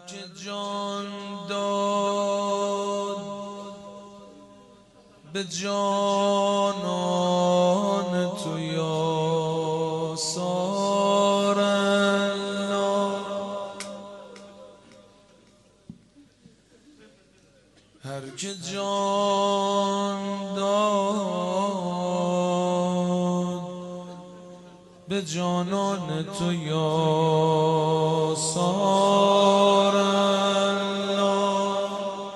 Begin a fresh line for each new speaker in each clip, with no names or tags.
که جان داد به جانان تو یا سار الله، هر که جان داد به جانان تو یا سار الله،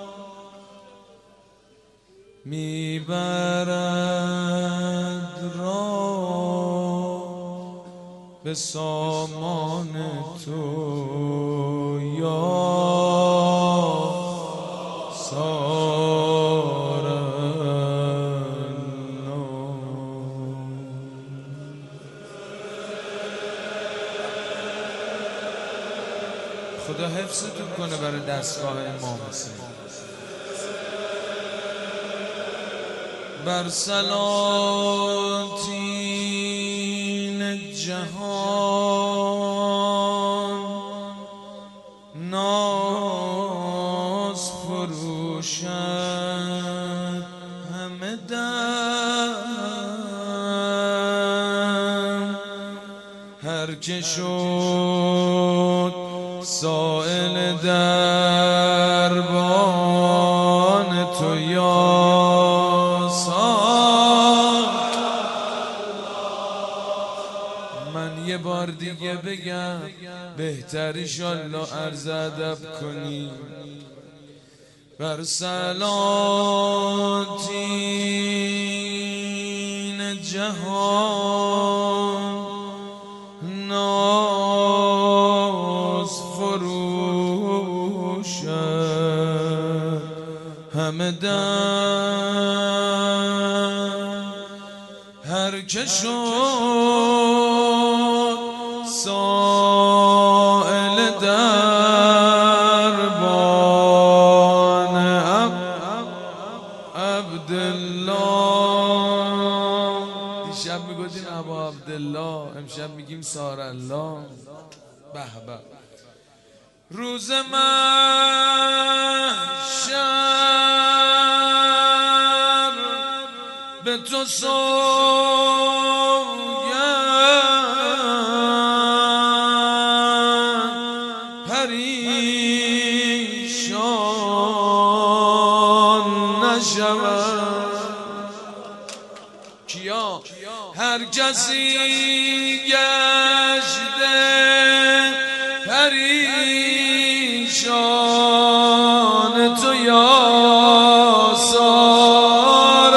میبرد را به سامان تو یا سار الله. خدا حفظتون کنه برای دستگاه امام حسین. بر سلاطین جهان ناز فروشد همه دم، هر که شد سائل دربان تو یا یه بار دیگه بگم بهتری شالله عرض ادب کنی. بر سلاطین جهان ناز فروشد همه دم، هر که شد سائل دربان عبدالله. دیشب میگفتیم ابا عبدالله، امشب میگیم سار الله. به به روز محشر به تو پریشان نشود کیا؟ هر کسی گشته پریشان تو یا سار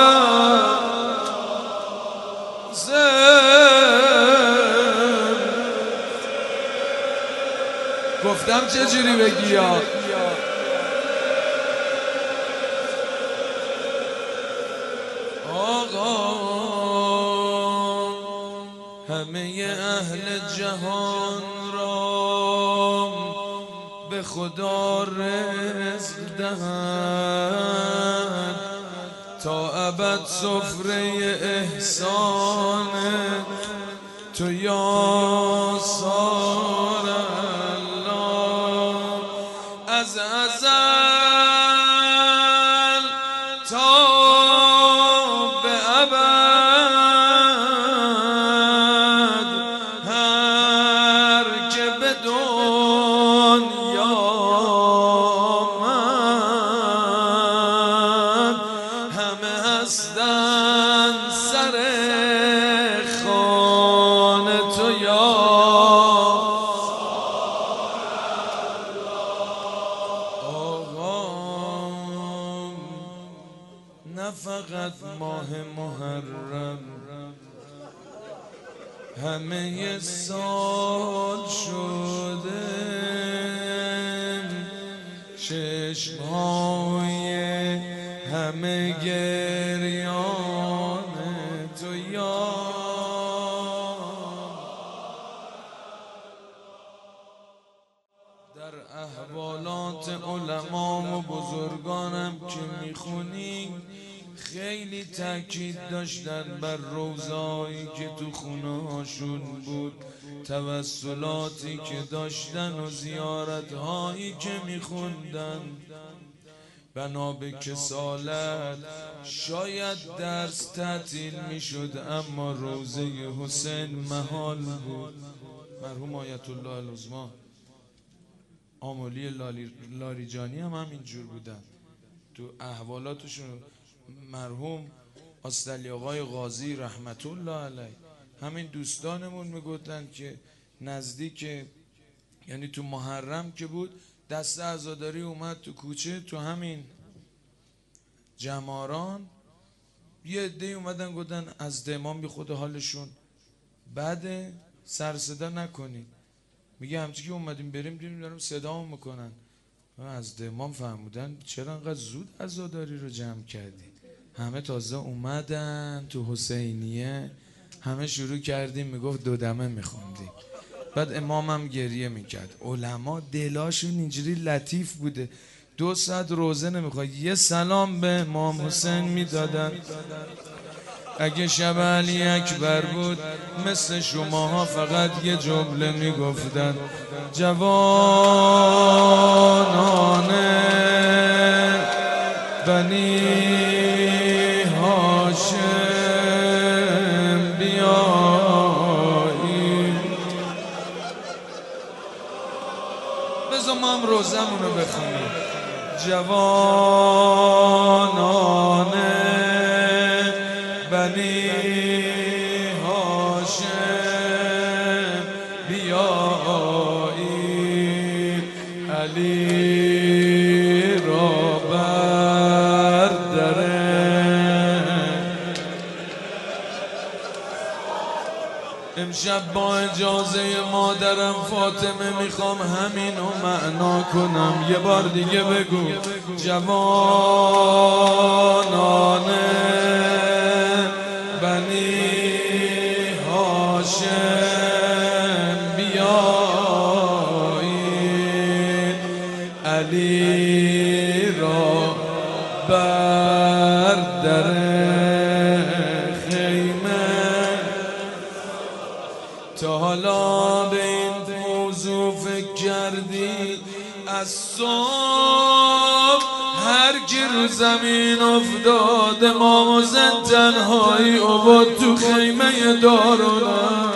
گفتم چجوری بگی یا آقا. همه اهل جهان را به خدا رزق دهد تا ابد سفره احسان تو یا سار الله. از ازل تا به ابد هر که به دنیا آمد همه هستند سر خوان تو یا نه فقط ماه محرم همه سال شده چشمهای همه گریان تو یا در احوالات علما و بزرگانم که میخونی خیلی تاکید داشتن بر روزایی که تو خونه هاشون بود، توسلاتی که داشتن و زیارتهایی که میخوندن. بنا به کسالت شاید درس تعطیل میشد، اما روزه حسین محال بود. مرحوم آیت الله العظما آملی لاریجانی هم همینجور بودن تو احوالاتشون. مرحوم آستلی آقای قاضی رحمت الله علیه، همین دوستانمون میگفتن که نزدیک، یعنی تو محرم که بود، دست عزاداری اومد تو کوچه، تو همین جماران یه عده اومدن گفتن از امام بی خود حالشون بعد سر صدا نکنید. میگه همچی که اومدیم بریم دیدیم دارم صدامون میکنن. از امام فهمودن چرا انقدر زود عزاداری رو جمع کردی؟ همه تازه اومدن تو حسینیه، همه شروع کردیم میگفت دودمه میخوندیم. بعد امامم گریه میکرد. علما دلاشون اینجوری لطیف بوده، 2 ساعت روزه نمیخواد، یه سلام به امام حسین میدادن. اگه شب علی اکبر بود مثل شماها فقط یه جمله میگفتن: جوانان بنی هاشم بیایید. بذار ما هم روزمون رو بخونیم. جوانان بنی هاشم بیایید، علی را بر در امشب با اجازه مادرم فاطمه میخوام همینو معنا کنم. یه بار دیگه بگو: جوانان بنی هاشم بیایید، علی را بر در خیمه. تا حالا به این موضوع فکر کردی؟ از صبح هر کی رو زمین افتاد امام حسین تنهایی عباد تو خیمه دارالم.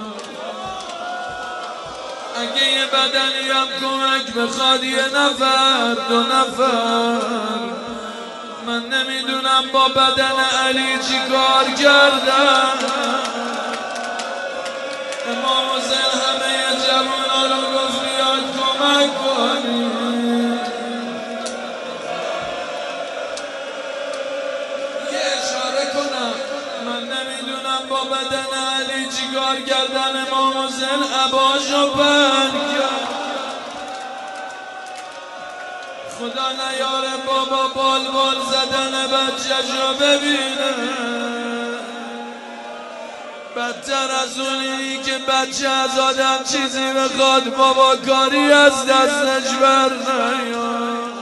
اگه یه بدنی هم کمک بخواد، 1 نفر 2 نفر، من نمیدونم با بدن علی چی کار کردن. امام حسین همه جوونا رو گفت بیاد کمک کنید. یه اشاره کنم، من نمیدونم با بدن علی چی کار کردن. امام حسین عباشو بند کرد. خدا نیاره بابا بال زدن بچه‌شو ببینه. بدتر از اونی که بچه از آدم چیزی بخواد، بابا کاری از دستش بر نیاد.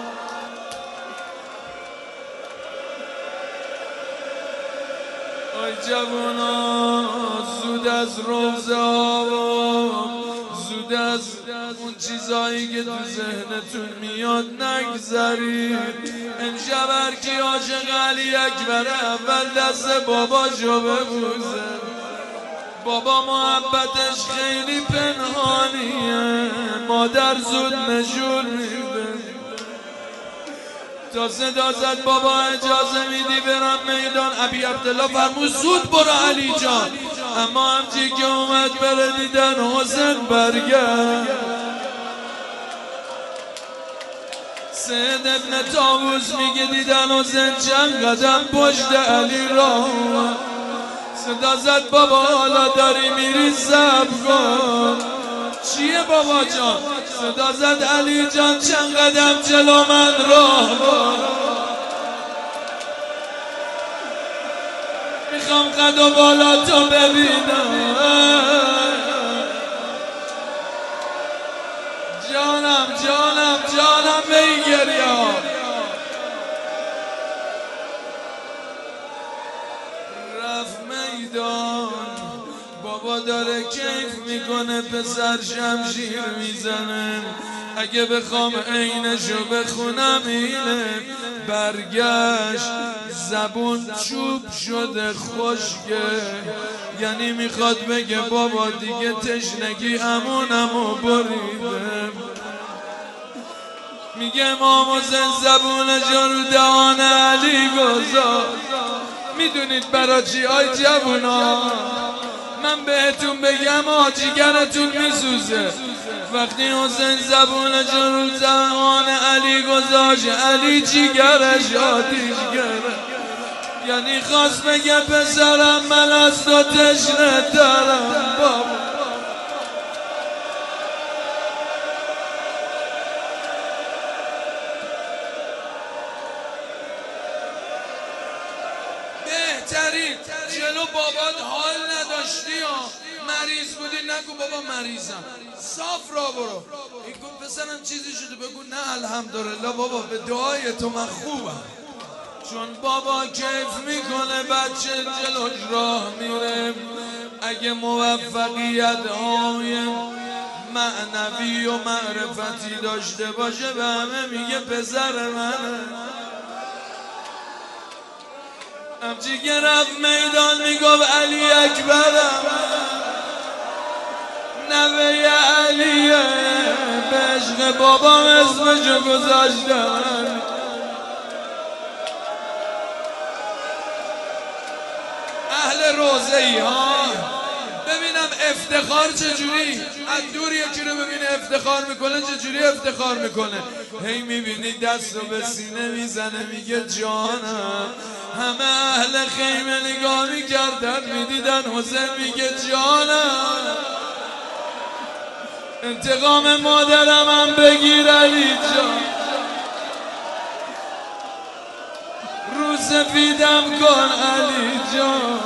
آی جوانا، زود از روزه ها و زود از اون چیزایی که تو ذهنتون میاد نگذرید. امشب هر کی عاشق علی اکبر اول دست باباشو ببوسه. بابا محبتش خیلی پنهانیه، مادر زود نشون میده. تا صدا زد بابا اجازه میدی برم میدان؟ ابی عبدالله فرمود زود برو علی جان. اما همچی که اومد بره دیدن حسین برگرد. سید ابن طاووس میگه دیدن حسین چند قدم پشت علی را صدا زد بابا حالا داری میری صبر کن. چیه بابا جان؟ صدا زد علی جان چند قدم جلو من راه برو، میخوام قد و بالا تو ببینم. جانم جانم جانم به این گریه. داره کیف میکنه، پسر شمشیر میزنه. اگه بخوام عینشو بخونم اینه: برگشت زبون چوب شده خشکه. یعنی میخواد بگه بابا دیگه تشنگی امونمو بریده. میگه امام حسین زبونشو رو دهان علی گذاشت. میدونید برا چی آی جوونا؟ من بهتون بگم جیگرتون میسوزه. وقتی حسین زبونشو رو دهان علی گذاشت، علی جیگرش آتیش گرفت. یعنی خواست بگه پسرم من از تو تشنه ترم بابا. بهترین جلو بابات حال نداشتی یا مریض بودی نگو بابا مریضم، صاف را برو. این گفت پسرم چیزی شده، بگو نه الحمدلله بابا به دعای تو من خوبم. چون بابا کیف میکنه بچه جلوش راه میره. اگه موفقیت های معنوی و معرفتی داشته باشه به همه میگه پسر منه. همچی که رفت میدان میگفت علی اکبرم، نوه علیه، به عشق بابام اسمشو گذاشتن. اهل روزه ای ها ببینم افتخار چجوری از دور یکی رو ببینه افتخار میکنه، چجوری افتخار میکنه. هی میبینی دست رو به سینه میزنه میگه جانم. همه اهل خیمه نگاه میکردن میدیدن حسین میگه جانم. انتقام مادرم هم بگیر علی جان، رو سفیدم کن علی جان.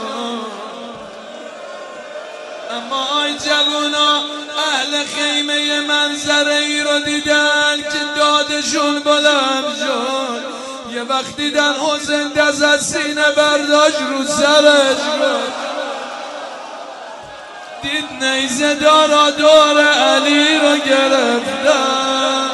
اما آی جوونا اهل خیمه منظره ای رو دیدن که دادشون بلند شد. یه وقت دیدن حسین دست از سینه برداشت رو سرش بود. دید نیزه دارا دور علی رو گرفتن.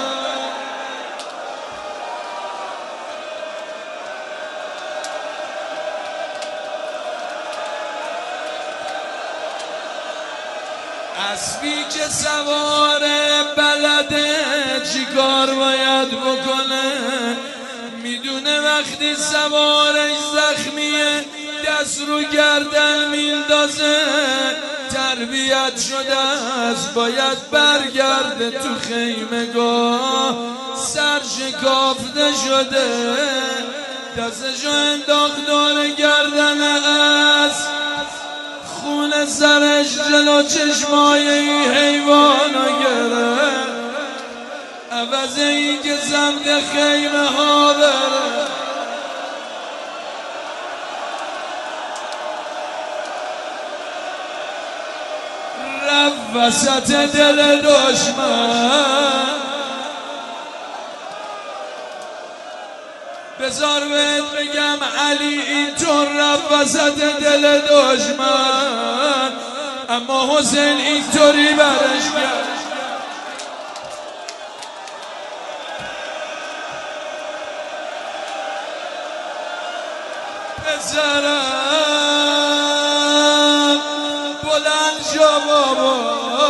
اسبی که سواره بلده چیکار باید بکنه، میدونه وقتی سوارش زخمیه دست رو گردن میندازه. تربیت شده است باید برگرده تو خیمگاه، سر شکافته شده دستشو انداخت دور گردن اسب. خون سرش جلو چشمای این حیوانا گرفت. عوض این که سمت خیمه ها بره رفت وسط دل دشمن. بذار بهت بگم علی اینطور رفت وسط دل دشمن، اما حسین اینطوری برش کرد. پسرم بلند شو بابا،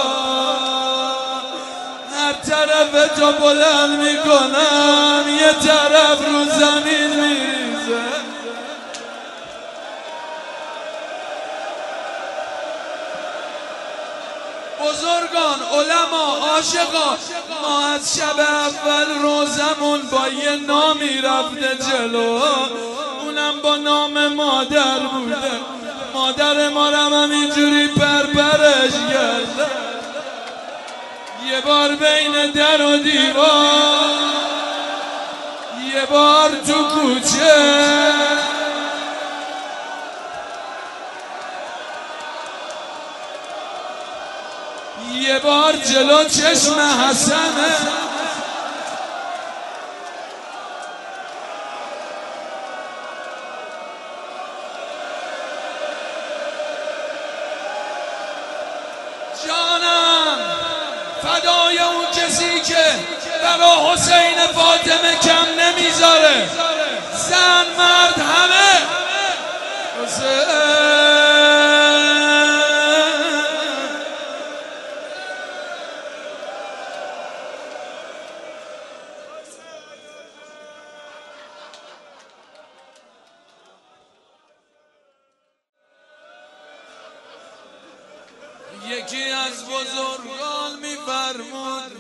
هر طرف تو بلند میکنم یه طرف رو زمین میریزه. بزرگان، علما، عاشقان، ما از شب اول روزمون با یه نامی رفته جلو، اونم با نام مادر بوده. مادر ما رو همینجوری پرپرش کرده. یه بار بین در و دیوار، یه بار تو کوچه، یه بار جلو چشم حسنه. حسین فاطمه کم نمیذاره، زن مرد همه. حسین یکی از بزرگان میفرمود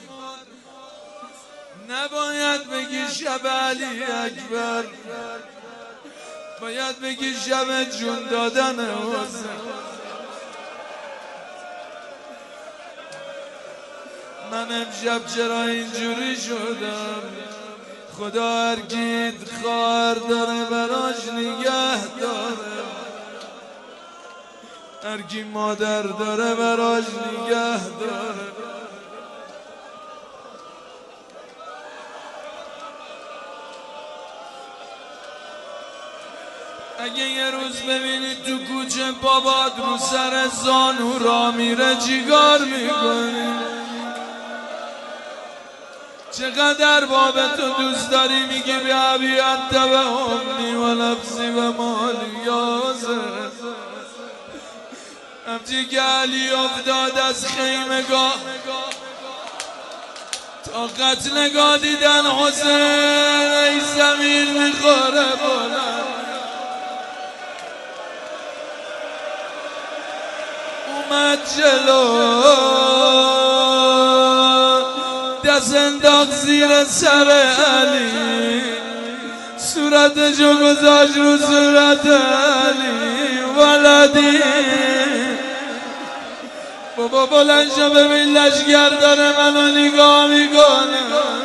نباید بگی شب علی اکبر، باید بگی شب جون دادن حسین. من امشب چرا اینجوری شدم؟ خدا هر کی خواهر داره براش نگه داره، هر کی مادر داره براش نگه داره. اگه یه روز ببینی تو کوچه بابات رو سر زانو را میره چیکار میکنی؟ چقدر بابتو دوست داری میگی به ابی انت و امنی و نفسی و مالی یازه. همچی که علی افتاد از خیمگاه تا قتلگاه دیدن حسین ای زمین میخوره بلند، اومد جلو دست انداخت زیر سر علی، صورتشو گذاشت رو صورت علی. ولدی بابا بلند شو ببین لشگر داره منو نگاه میکنه.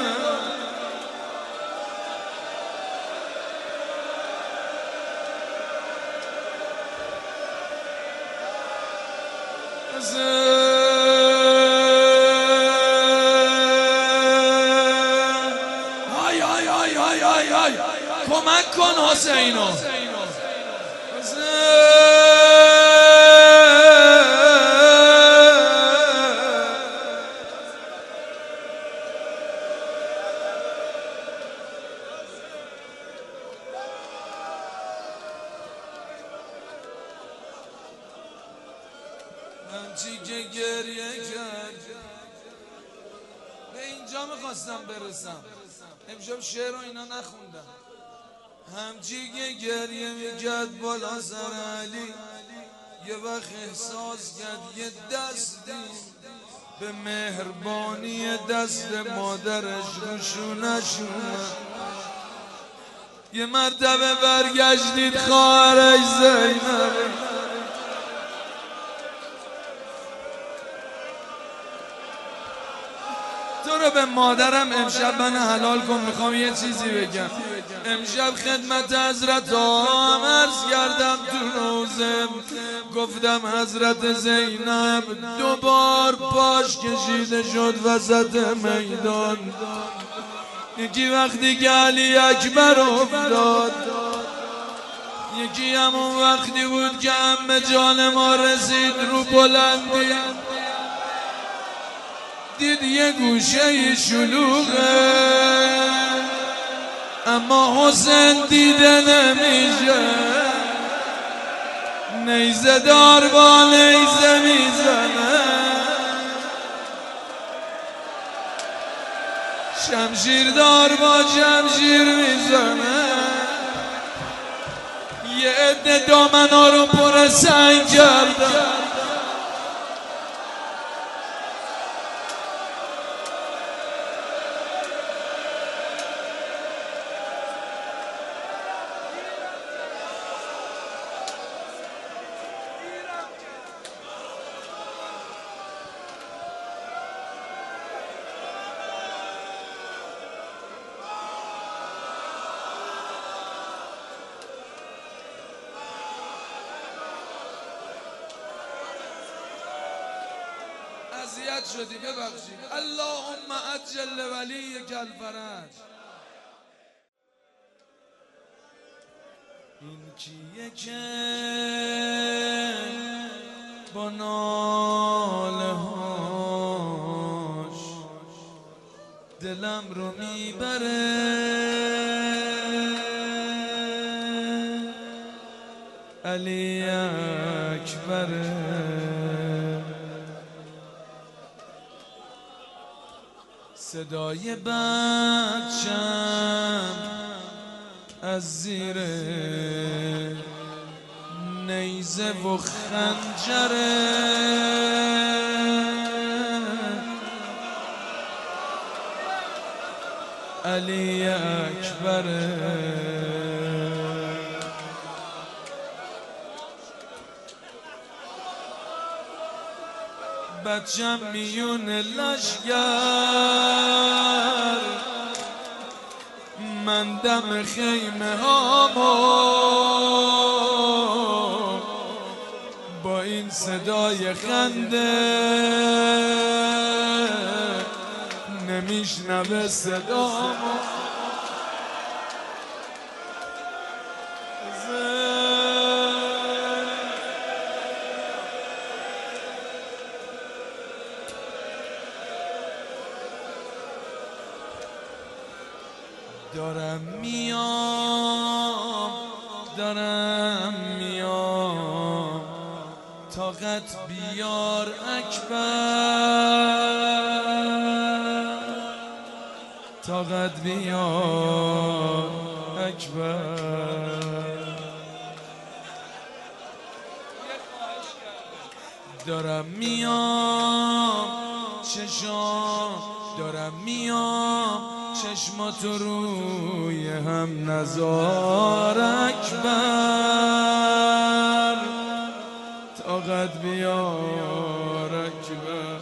های های های های های های کمک کن حسینو. همچی که گریه کرد به اینجا میخواستم برسم، امشب شعر و اینا نخوندم. همچی که گریه میکرد بالا سر علی، یه وقت احساس کرد یه دستی به مهربانی دست مادرش روشونش اومد. یه مرتبه برگشتید خواهرش زینب، تو رو به مادرم امشب من حلال کن، میخوام یه چیزی بگم. امشب خدمت حضرت آقام عرض کردم تو روزه، گفتم حضرت زینب دوبار پاش کشیده شد وسط میدان. یکی وقتی که علی اکبر افتاد، یکی همون وقتی بود که عمه جان ما رسید رو بلندی، دید یه گوشه شلوغه اما حسین دیده نمیشه. نیزه دار با نیزه میزنه، شمشیر دار با شمشیر میزنه. یه عده دامنا رو پر سنگ کردن، اذیت شدی ببخشید. اللهم عجل ولیک الفرج. این کیه که با ناله هاش دلم رو میبره علی اکبره صدای بچم از زیر نیزه و خنجره علی اکبره بچم میون لشگر من دم خیمه هامو با این صدای خنده نمیشنوه صدامو دارم میام طاقت بیار اکبر طاقت بیار اکبر دارم میام چشماتو روی هم نزار اکبر طاقت بیار اکبر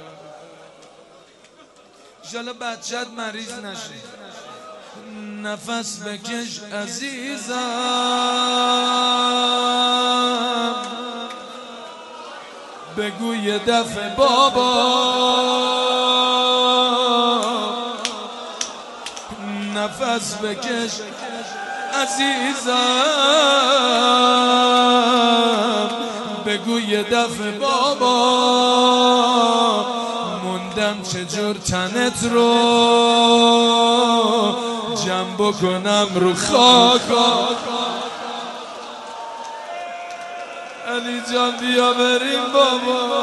انشالله بچت مریض نشه نفس بکش عزیزم بگو یه دفعه بابا نفس بکش عزیزم بگو یه دفعه بابا موندم چجور تنت رو جمع بکنم رو خاکا علی جان بیا بریم بابا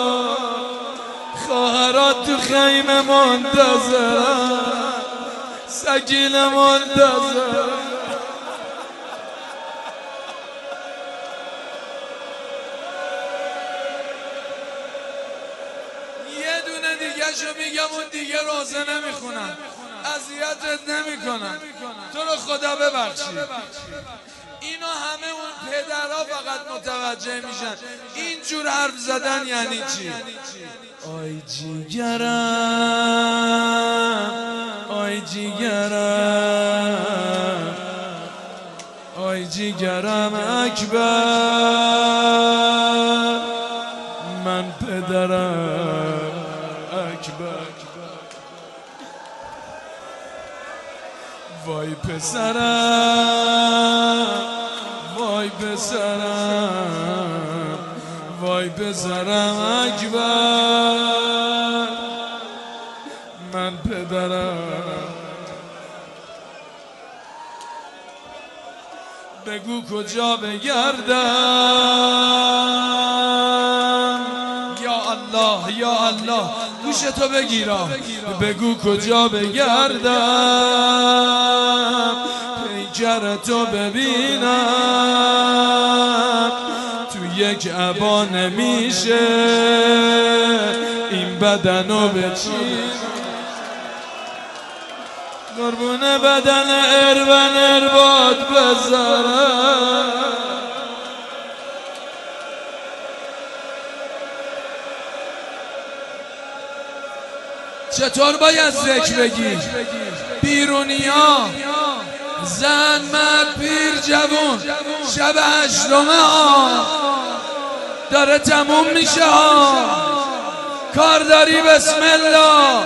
خواهرات تو خیمه منتظرم سکینه منتظر یه دونه دیگه شو میگم اون دیگه روزه نمیخونم اذیتت نمیکنم تو رو خدا ببخشید اینو همه اون پدرها فقط متوجه میشن اینجور حرف زدن یعنی چی آی جیگرم آی جیگرم آی جیگرم اکبر من پدرم اکبر وای پسرم وای پسرم وای پسرم اکبر من پدرم بگو کجا بگردم یا الله یا الله گوشتو بگیرم بگو کجا بگردم پیکرتو ببینم تو یک عبا نمیشه این بدنو بچین قربون بدن ارون ارباد بذارم چطور باید ذکر بگی بیرونیا زن مرد پیر جوون شب هشتمه ها داره تموم میشه ها کار داری بسم الله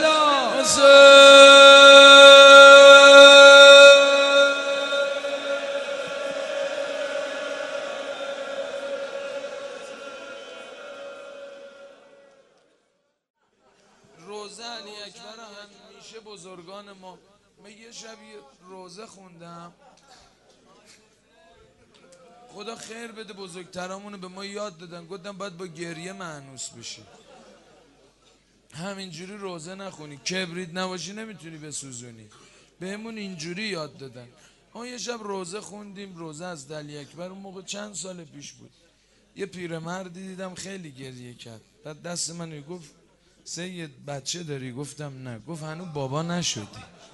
روزه علی اکبر همیشه بزرگان ما. من یه شب یه روزه خوندم، خدا خیر بده بزرگترامونو به ما یاد دادن، گفتم باید با گریه مانوس بشی، همینجوری روزه نخونی، کبریت نباشی نمیتونی بسوزونی، بهمون اینجوری یاد دادن. ما یه شب روزه خوندیم، روزه از دلی اکبر، اون موقع چند سال پیش بود. یه پیرمردی دیدم خیلی گریه کرد، بعد دست من گفت سید بچه داری؟ گفتم نه. گفت هنوز بابا نشدی.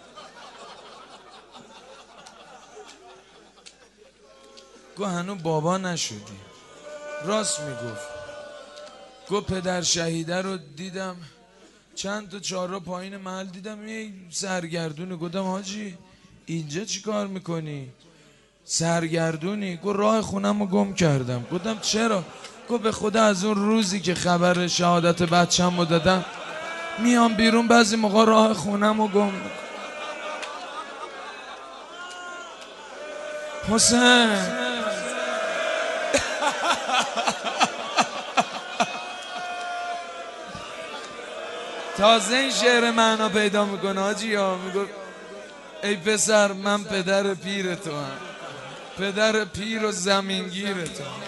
گفت هنوز بابا نشدی. راست میگفت. گفت پدر شهیده رو دیدم چند تا چهارراه پایین محل دیدم یه سرگردونه. گفتم حاجی اینجا چی کار میکنی؟ سرگردونی؟ گفت راه خونم رو گم کردم. گفتم چرا؟ گفت به خدا از اون روزی که خبر شهادت بچم رو دادم میام بیرون بعضی موقع راه خونم رو گم میکنم. حسین تازه این شعر معنا پیدا میکنه حاجی ها. میگو ای پسر من پدر پیر تو هم، پدر پیر و زمینگیر تو هم.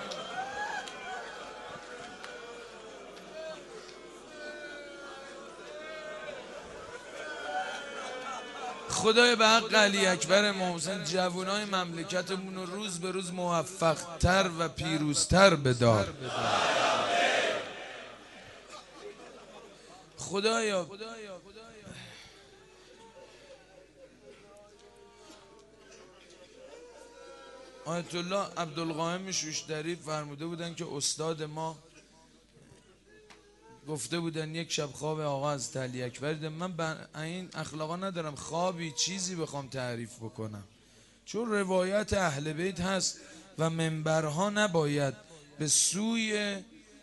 خدای به حق علی اکبر محسن جوانای مملکتمون رو روز به روز موفق تر و پیروزتر بدار. خدایا آیت الله عبدالقایم شوشتری فرموده بودن که استاد ما گفته بودن یک شب خواب آقا از علی اکبر دیدم. من این اخلاقا ندارم خوابی چیزی بخوام تعریف بکنم، چون روایت اهل بیت هست و منبرها نباید به سوی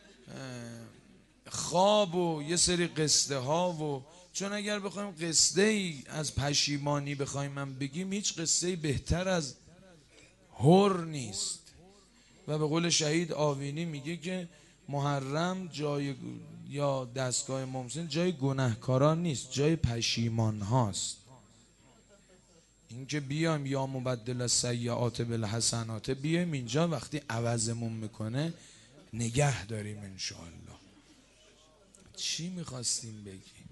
خواب و یه سری قصه ها و، چون اگر بخوایم قصه ای از پشیمانی بخوایم من بگیم هیچ قصه ای بهتر از هر نیست. و به قول شهید آوینی میگه که محرم جای یا دستگاه محسن جای گناهکاران نیست، جای پشیمان هاست. اینکه بیام یا مبدل السیئات بالحسنات، بیایم اینجا وقتی عوضمون میکنه نگه داریم انشاءالله. چی میخواستیم بگیم؟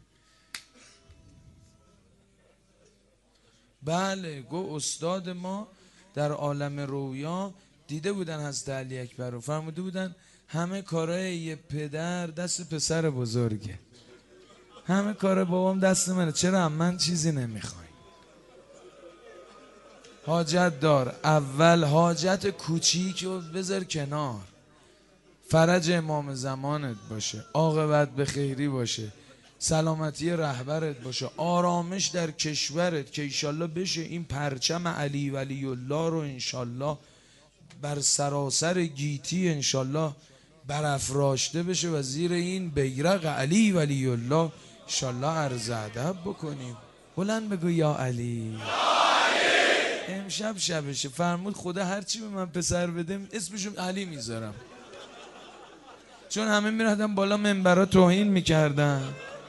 بله گو استاد ما در عالم رویا دیده بودن حضرت علی اکبر رو، فرموده بودن همه کارهای یه پدر دست پسر بزرگه، همه کار بابام دست منه، چرا من چیزی نمیخوای؟ حاجت دار، اول حاجت کوچیک رو بذار کنار، فرج امام زمانت باشه، عاقبت به خیری باشه، سلامتی رهبرت باشه، آرامش در کشورت که انشالله بشه این پرچم علی ولی الله رو انشالله بر سراسر گیتی انشالله برافراشته بشه و زیر این بیرق علی ولی الله انشالله عرض ادب بکنیم. بلند بگو یا علی. امشب شبشه، فرمود خدا هرچی به من پسر بده اسمشو علی میذارم، چون همه میرفتن بالا منبرا توهین میکردن.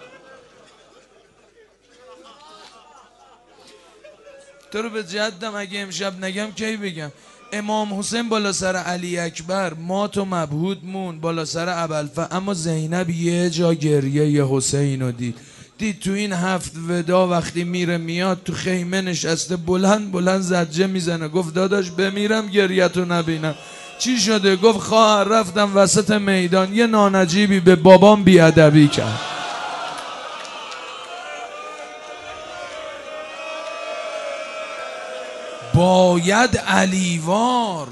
تو رو به جدم اگه امشب نگم کی بگم؟ امام حسین بالا سر علی اکبر مات و مبهود مون بالا سر ابوالفضل، اما زینب یه جا گریه ی حسین رو دید تو این 7 ودا وقتی میره میاد تو خیمه نشسته بلند بلند زجه میزنه، گفت داداش بمیرم گریتو نبینم. چی شده؟ گفت خواهر رفتم وسط میدان یه نانجیبی به بابام بیادبی کرد. باید علیوار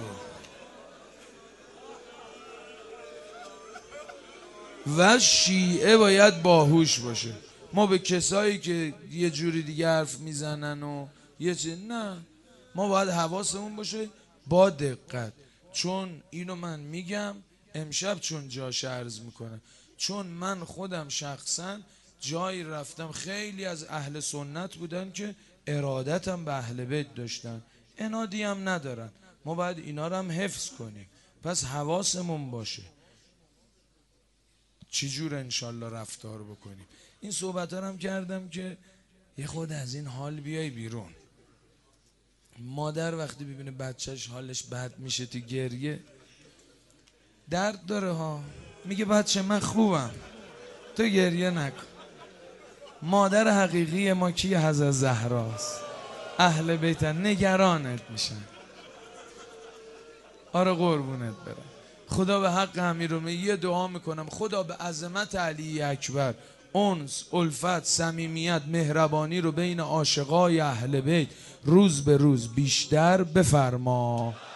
و شیعه باید باهوش باشه. ما به کسایی که یه جوری دیگه حرف میزنن و یه چیز، نه، ما باید حواسمون باشه با دقت. چون اینو من میگم امشب چون جاش عرض میکنم، چون من خودم شخصا جایی رفتم خیلی از اهل سنت بودن که ارادتم به اهل بیت داشتن، انادی هم ندارن، ما باید اینا رو هم حفظ کنیم. پس حواسمون باشه چی جور انشالله رفتار بکنیم. این صحبت هم کردم که یه خود از این حال بیای بیرون. مادر وقتی ببینه بچهش حالش بد میشه تو گریه درد داره ها، میگه بچه من خوبم تو گریه نکن. مادر حقیقی ما کی؟ حضرت زهراست. اهل بیتن نگرانت میشن. آره قربونت برم. خدا به حق امیرالمومنین یه دعا میکنم، خدا به عظمت علی اکبر انس، الفت، صمیمیت، مهربانی رو بین عاشقای اهل بیت روز به روز بیشتر بفرما.